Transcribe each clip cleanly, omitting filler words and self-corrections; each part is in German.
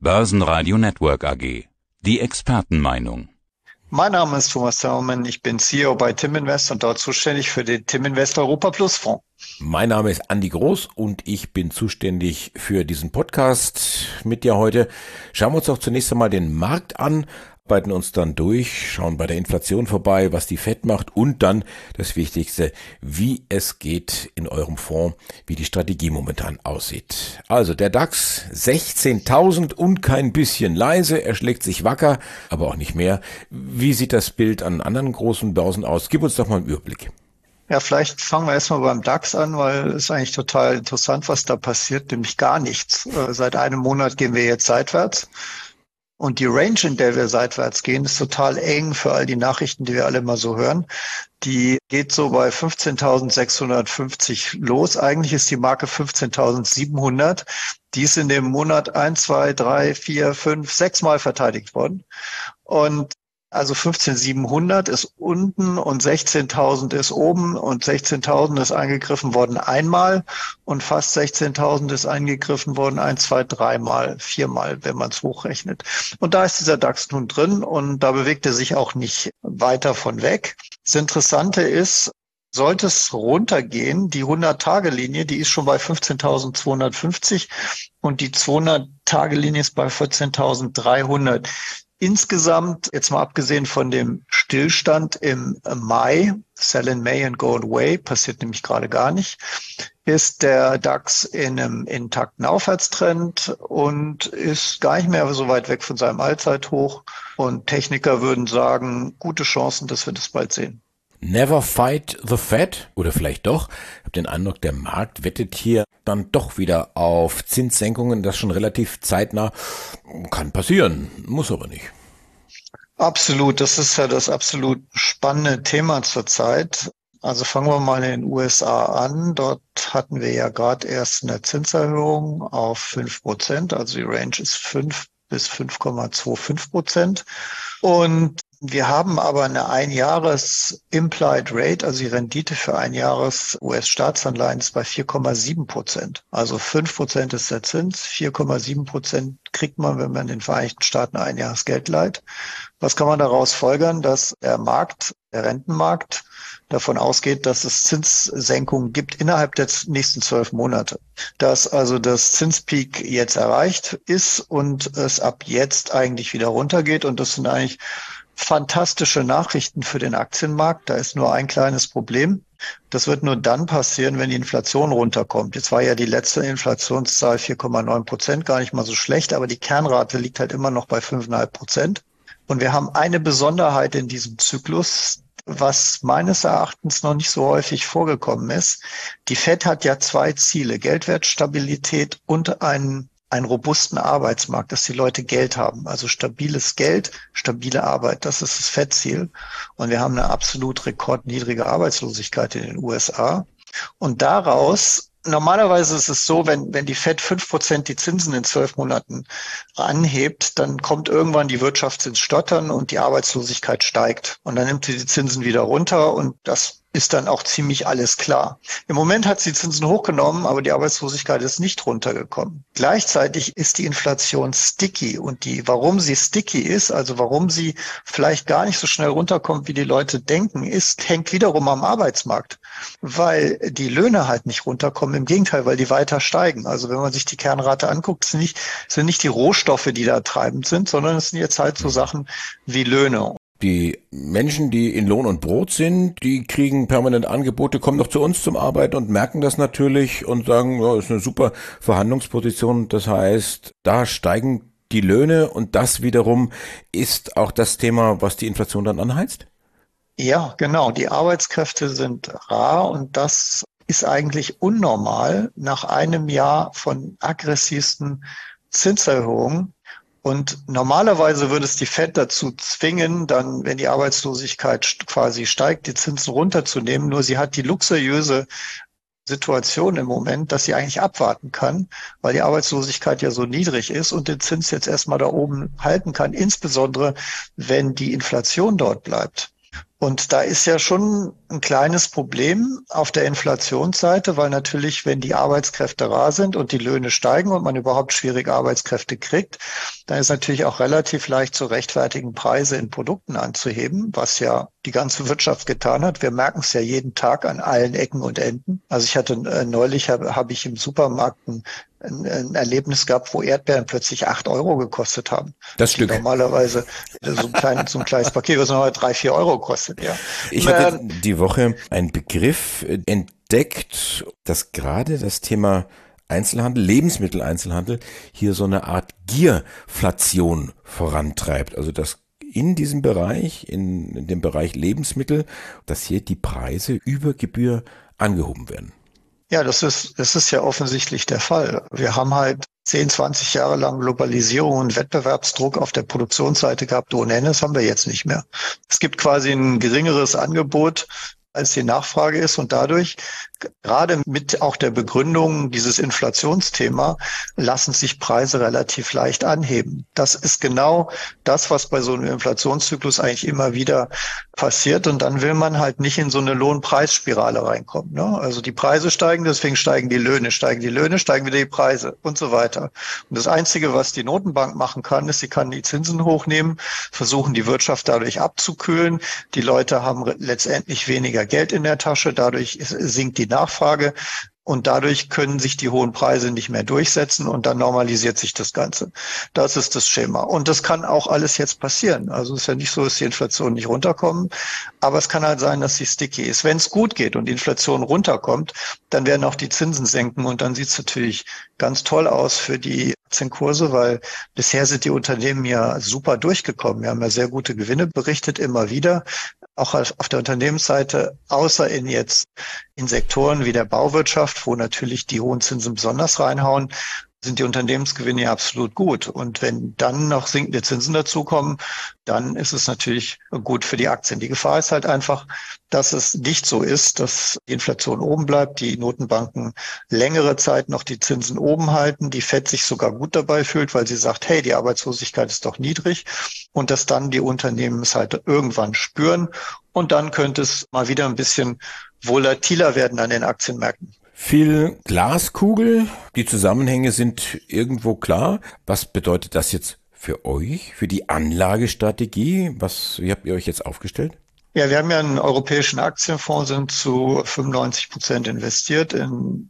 Börsenradio Network AG. Die Expertenmeinung. Mein Name ist Thomas Zimmermann, ich bin CEO bei Timinvest und dort zuständig für den Timinvest Europa Plus Fonds. Mein Name ist Andi Groß und ich bin zuständig für diesen Podcast mit dir heute. Schauen wir uns doch zunächst einmal den Markt an, arbeiten uns dann durch, schauen bei der Inflation vorbei, was die FED macht und dann das Wichtigste, wie es geht in eurem Fonds, wie die Strategie momentan aussieht. Also der DAX 16.000 und kein bisschen leise, er schlägt sich wacker, aber auch nicht mehr. Wie sieht das Bild an anderen großen Börsen aus? Gib uns doch mal einen Überblick. Ja, vielleicht fangen wir erstmal beim DAX an, weil es ist eigentlich total interessant, was da passiert, nämlich gar nichts. Seit einem Monat gehen wir jetzt seitwärts. Und die Range, in der wir seitwärts gehen, ist total eng für all die Nachrichten, die wir alle mal so hören. Die geht so bei 15.650 los. Eigentlich ist die Marke 15.700. Die ist in dem Monat 1, 2, 3, 4, 5, 6 Mal verteidigt worden. Und also 15.700 ist unten und 16.000 ist oben und 16.000 ist eingegriffen worden einmal und fast 16.000 ist eingegriffen worden 1, 2, 3 Mal, 4 Mal, wenn man es hochrechnet. Und da ist dieser DAX nun drin und da bewegt er sich auch nicht weiter von weg. Das Interessante ist, sollte es runtergehen, die 100-Tage-Linie, die ist schon bei 15.250 und die 200-Tage-Linie ist bei 14.300. Insgesamt, jetzt mal abgesehen von dem Stillstand im Mai, Sell in May and Go Away, passiert nämlich gerade gar nicht, ist der DAX in einem intakten Aufwärtstrend und ist gar nicht mehr so weit weg von seinem Allzeithoch. Und Techniker würden sagen, gute Chancen, dass wir das bald sehen. Never fight the Fed, oder vielleicht doch. Ich habe den Eindruck, der Markt wettet hier dann doch wieder auf Zinssenkungen, das schon relativ zeitnah. Kann passieren, muss aber nicht. Absolut, das ist ja das absolut spannende Thema zurzeit. Also fangen wir mal in den USA an. Dort hatten wir ja gerade erst eine Zinserhöhung auf 5%, also die Range ist 5 bis 5,25%. Und wir haben aber eine Einjahres Implied Rate, also die Rendite für Einjahres US-Staatsanleihen ist bei 4,7%. Also 5% ist der Zins, 4,7% kriegt man, wenn man in den Vereinigten Staaten Einjahresgeld leiht. Was kann man daraus folgern? Dass der Markt, der Rentenmarkt, davon ausgeht, dass es Zinssenkungen gibt innerhalb der nächsten 12 Monate. Dass also das Zinspeak jetzt erreicht ist und es ab jetzt eigentlich wieder runtergeht. Und das sind eigentlich fantastische Nachrichten für den Aktienmarkt. Da ist nur ein kleines Problem. Das wird nur dann passieren, wenn die Inflation runterkommt. Jetzt war ja die letzte Inflationszahl 4,9%, gar nicht mal so schlecht, aber die Kernrate liegt halt immer noch bei 5,5%. Und wir haben eine Besonderheit in diesem Zyklus, was meines Erachtens noch nicht so häufig vorgekommen ist. Die FED hat ja 2 Ziele, Geldwertstabilität und einen robusten Arbeitsmarkt, dass die Leute Geld haben. Also stabiles Geld, stabile Arbeit, das ist das FED-Ziel. Und wir haben eine absolut rekordniedrige Arbeitslosigkeit in den USA. Und daraus, normalerweise ist es so, wenn die FED 5% die Zinsen in 12 Monaten anhebt, dann kommt irgendwann die Wirtschaft ins Stottern und die Arbeitslosigkeit steigt. Und dann nimmt sie die Zinsen wieder runter und das ist dann auch ziemlich alles klar. Im Moment hat sie die Zinsen hochgenommen, aber die Arbeitslosigkeit ist nicht runtergekommen. Gleichzeitig ist die Inflation sticky und warum sie sticky ist, also warum sie vielleicht gar nicht so schnell runterkommt, wie die Leute denken, hängt wiederum am Arbeitsmarkt, weil die Löhne halt nicht runterkommen. Im Gegenteil, weil die weiter steigen. Also wenn man sich die Kernrate anguckt, sind nicht die Rohstoffe, die da treibend sind, sondern es sind jetzt halt so Sachen wie Löhne. Die Menschen, die in Lohn und Brot sind, die kriegen permanent Angebote, kommen doch zu uns zum Arbeiten und merken das natürlich und sagen, ja, ist eine super Verhandlungsposition. Das heißt, da steigen die Löhne und das wiederum ist auch das Thema, was die Inflation dann anheizt? Ja, genau. Die Arbeitskräfte sind rar und das ist eigentlich unnormal nach einem Jahr von aggressivsten Zinserhöhungen. Und normalerweise würde es die FED dazu zwingen, dann, wenn die Arbeitslosigkeit quasi steigt, die Zinsen runterzunehmen. Nur sie hat die luxuriöse Situation im Moment, dass sie eigentlich abwarten kann, weil die Arbeitslosigkeit ja so niedrig ist und den Zins jetzt erstmal da oben halten kann, insbesondere wenn die Inflation dort bleibt. Und da ist ja schon ein kleines Problem auf der Inflationsseite, weil natürlich, wenn die Arbeitskräfte rar sind und die Löhne steigen und man überhaupt schwierig Arbeitskräfte kriegt, dann ist natürlich auch relativ leicht zu rechtfertigen, Preise in Produkten anzuheben, was ja die ganze Wirtschaft getan hat. Wir merken es ja jeden Tag an allen Ecken und Enden. Also ich hatte neulich habe ich im Supermarkt ein Erlebnis gehabt, wo Erdbeeren plötzlich 8 € gekostet haben. Das Die Stück. normalerweise so ein kleines Paket, was normalerweise 3-4 € kostet, ja. Ich hatte die Woche einen Begriff entdeckt, dass gerade das Thema Einzelhandel, Lebensmitteleinzelhandel, hier so eine Art Gierflation vorantreibt. Also dass in diesem Bereich, in dem Bereich Lebensmittel, dass hier die Preise über Gebühr angehoben werden. Ja, das ist ja offensichtlich der Fall. Wir haben halt 10, 20 Jahre lang Globalisierung und Wettbewerbsdruck auf der Produktionsseite gehabt ohne Ende. Das haben wir jetzt nicht mehr. Es gibt quasi ein geringeres Angebot, als die Nachfrage ist, und dadurch, gerade mit auch der Begründung dieses Inflationsthema, lassen sich Preise relativ leicht anheben. Das ist genau das, was bei so einem Inflationszyklus eigentlich immer wieder passiert, und dann will man halt nicht in so eine Lohnpreisspirale reinkommen, ne? Also die Preise steigen, deswegen steigen die Löhne, steigen wieder die Preise und so weiter. Und das Einzige, was die Notenbank machen kann, ist, sie kann die Zinsen hochnehmen, versuchen die Wirtschaft dadurch abzukühlen. Die Leute haben letztendlich weniger Geld in der Tasche, dadurch sinkt die Nachfrage und dadurch können sich die hohen Preise nicht mehr durchsetzen und dann normalisiert sich das Ganze. Das ist das Schema. Und das kann auch alles jetzt passieren. Also es ist ja nicht so, dass die Inflation nicht runterkommt, aber es kann halt sein, dass sie sticky ist. Wenn es gut geht und die Inflation runterkommt, dann werden auch die Zinsen senken und dann sieht es natürlich ganz toll aus für die Aktienkurse, weil bisher sind die Unternehmen ja super durchgekommen. Wir haben ja sehr gute Gewinne berichtet, immer wieder. Auch auf der Unternehmensseite, außer in Sektoren wie der Bauwirtschaft, wo natürlich die hohen Zinsen besonders reinhauen, sind die Unternehmensgewinne ja absolut gut. Und wenn dann noch sinkende Zinsen dazukommen, dann ist es natürlich gut für die Aktien. Die Gefahr ist halt einfach, dass es nicht so ist, dass die Inflation oben bleibt, die Notenbanken längere Zeit noch die Zinsen oben halten, die FED sich sogar gut dabei fühlt, weil sie sagt, hey, die Arbeitslosigkeit ist doch niedrig, und dass dann die Unternehmen es halt irgendwann spüren und dann könnte es mal wieder ein bisschen volatiler werden an den Aktienmärkten. Viel Glaskugel, die Zusammenhänge sind irgendwo klar. Was bedeutet das jetzt für euch, für die Anlagestrategie? Wie habt ihr euch jetzt aufgestellt? Ja, wir haben ja einen europäischen Aktienfonds, sind zu 95% investiert in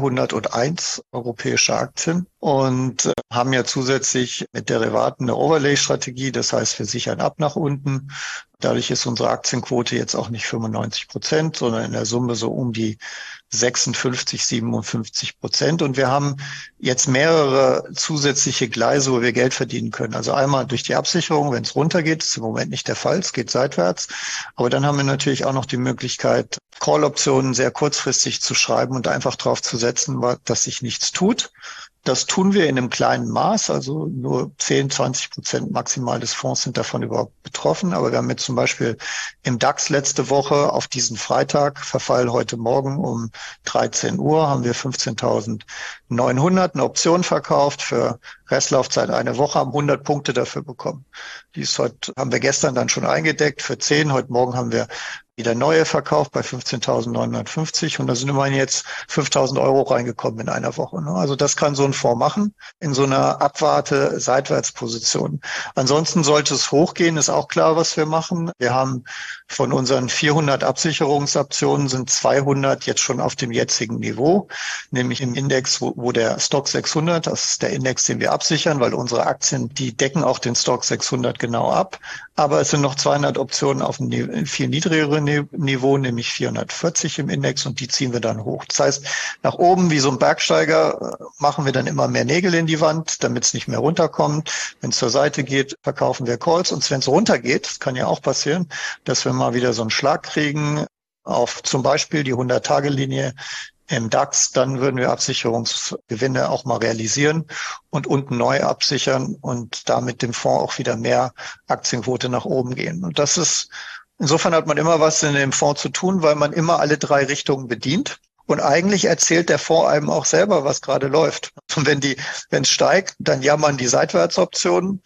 301 europäische Aktien und haben ja zusätzlich mit Derivaten eine Overlay-Strategie. Das heißt, wir sichern ab nach unten. Dadurch ist unsere Aktienquote jetzt auch nicht 95%, sondern in der Summe so um die 56, 57%. Und wir haben jetzt mehrere zusätzliche Gleise, wo wir Geld verdienen können. Also einmal durch die Absicherung, wenn es runtergeht, ist im Moment nicht der Fall, es geht seitwärts. Aber dann haben wir natürlich auch noch die Möglichkeit, Call-Optionen sehr kurzfristig zu schreiben und einfach darauf zu setzen, dass sich nichts tut. Das tun wir in einem kleinen Maß, also nur 10, 20% maximal des Fonds sind davon überhaupt betroffen. Aber wir haben jetzt zum Beispiel im DAX letzte Woche auf diesen Freitag, Verfall heute Morgen um 13 Uhr, haben wir 15.900 eine Option verkauft für Restlaufzeit eine Woche, haben 100 Punkte dafür bekommen. Haben wir gestern dann schon eingedeckt für 10. Heute Morgen haben wir wieder neue verkauft bei 15.950 und da sind immerhin jetzt 5.000 € reingekommen in einer Woche. Also das kann so ein Fonds machen in so einer Abwarte-Seitwärtsposition. Ansonsten sollte es hochgehen, ist auch klar, was wir machen. Wir haben von unseren 400 Absicherungsoptionen sind 200 jetzt schon auf dem jetzigen Niveau, nämlich im Index, wo der Stock 600, das ist der Index, den wir absichern, weil unsere Aktien, die decken auch den Stock 600 genau ab. Aber es sind noch 200 Optionen auf einem viel niedrigeren Niveau, nämlich 440 im Index, und die ziehen wir dann hoch. Das heißt, nach oben wie so ein Bergsteiger machen wir dann immer mehr Nägel in die Wand, damit es nicht mehr runterkommt. Wenn es zur Seite geht, verkaufen wir Calls, und wenn es runtergeht, das kann ja auch passieren, dass wir mal wieder so einen Schlag kriegen auf zum Beispiel die 100-Tage-Linie im DAX, dann würden wir Absicherungsgewinne auch mal realisieren und unten neu absichern und damit dem Fonds auch wieder mehr Aktienquote nach oben gehen. Und insofern hat man immer was in dem Fonds zu tun, weil man immer alle drei Richtungen bedient. Und eigentlich erzählt der Fonds einem auch selber, was gerade läuft. Und wenn es steigt, dann jammern die Seitwärtsoptionen.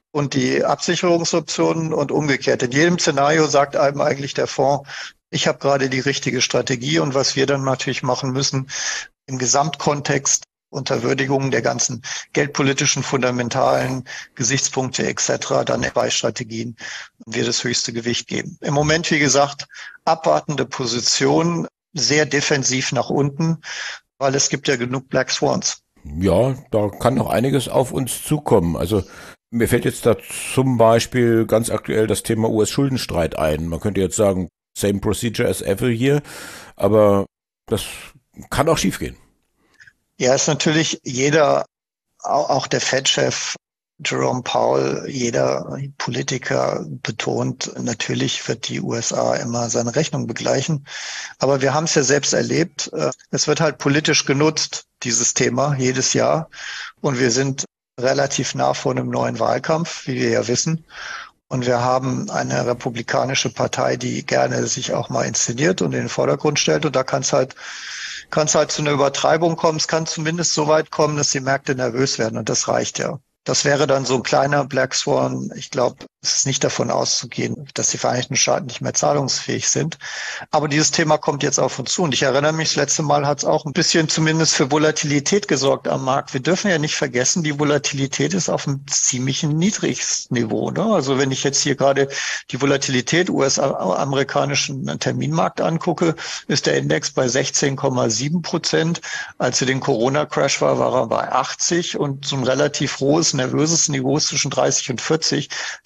und die Absicherungsoptionen und umgekehrt. In jedem Szenario sagt einem eigentlich der Fonds, ich habe gerade die richtige Strategie, und was wir dann natürlich machen müssen, im Gesamtkontext unter Würdigung der ganzen geldpolitischen fundamentalen Gesichtspunkte etc. dann bei Strategien wir das höchste Gewicht geben. Im Moment, wie gesagt, abwartende Position, sehr defensiv nach unten, weil es gibt ja genug Black Swans. Ja, da kann noch einiges auf uns zukommen. Also mir fällt jetzt da zum Beispiel ganz aktuell das Thema US-Schuldenstreit ein. Man könnte jetzt sagen, same procedure as ever hier, aber das kann auch schiefgehen. Ja, ist natürlich jeder, auch der Fed-Chef Jerome Powell, jeder Politiker betont, natürlich wird die USA immer seine Rechnung begleichen. Aber wir haben es ja selbst erlebt. Es wird halt politisch genutzt, dieses Thema, jedes Jahr. Und wir sind relativ nah vor einem neuen Wahlkampf, wie wir ja wissen. Und wir haben eine republikanische Partei, die gerne sich auch mal inszeniert und in den Vordergrund stellt. Und da kann es halt zu einer Übertreibung kommen. Es kann zumindest so weit kommen, dass die Märkte nervös werden. Und das reicht ja. Das wäre dann so ein kleiner Black Swan. Ich glaube, es ist nicht davon auszugehen, dass die Vereinigten Staaten nicht mehr zahlungsfähig sind. Aber dieses Thema kommt jetzt auf uns zu. Und ich erinnere mich, das letzte Mal hat es auch ein bisschen zumindest für Volatilität gesorgt am Markt. Wir dürfen ja nicht vergessen, die Volatilität ist auf einem ziemlichen niedrigsten Niveau. Ne? Also wenn ich jetzt hier gerade die Volatilität US-amerikanischen Terminmarkt angucke, ist der Index bei 16,7%. Als er den Corona-Crash war er bei 80 und so ein relativ hohes, nervöses Niveau zwischen 30 und 40.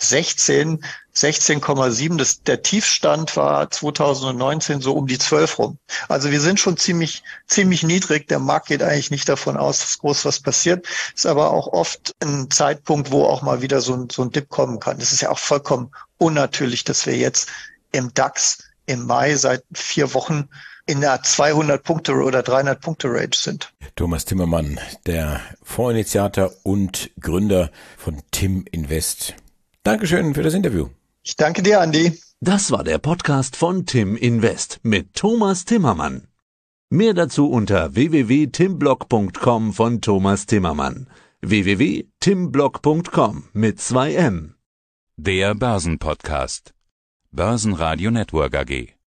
16,7. Der Tiefstand war 2019 so um die 12 rum. Also wir sind schon ziemlich niedrig. Der Markt geht eigentlich nicht davon aus, dass groß was passiert. Ist aber auch oft ein Zeitpunkt, wo auch mal wieder so ein Dip kommen kann. Es ist ja auch vollkommen unnatürlich, dass wir jetzt im DAX im Mai seit 4 Wochen in der 200-Punkte- oder 300-Punkte-Range sind. Thomas Timmermann, der Fondsinitiator und Gründer von Tim Invest. Dankeschön für das Interview. Ich danke dir, Andi. Das war der Podcast von Tim Invest mit Thomas Timmermann. Mehr dazu unter www.timblock.com von Thomas Timmermann. www.timblock.com mit 2 M. Der Börsenpodcast. Börsenradio Network AG.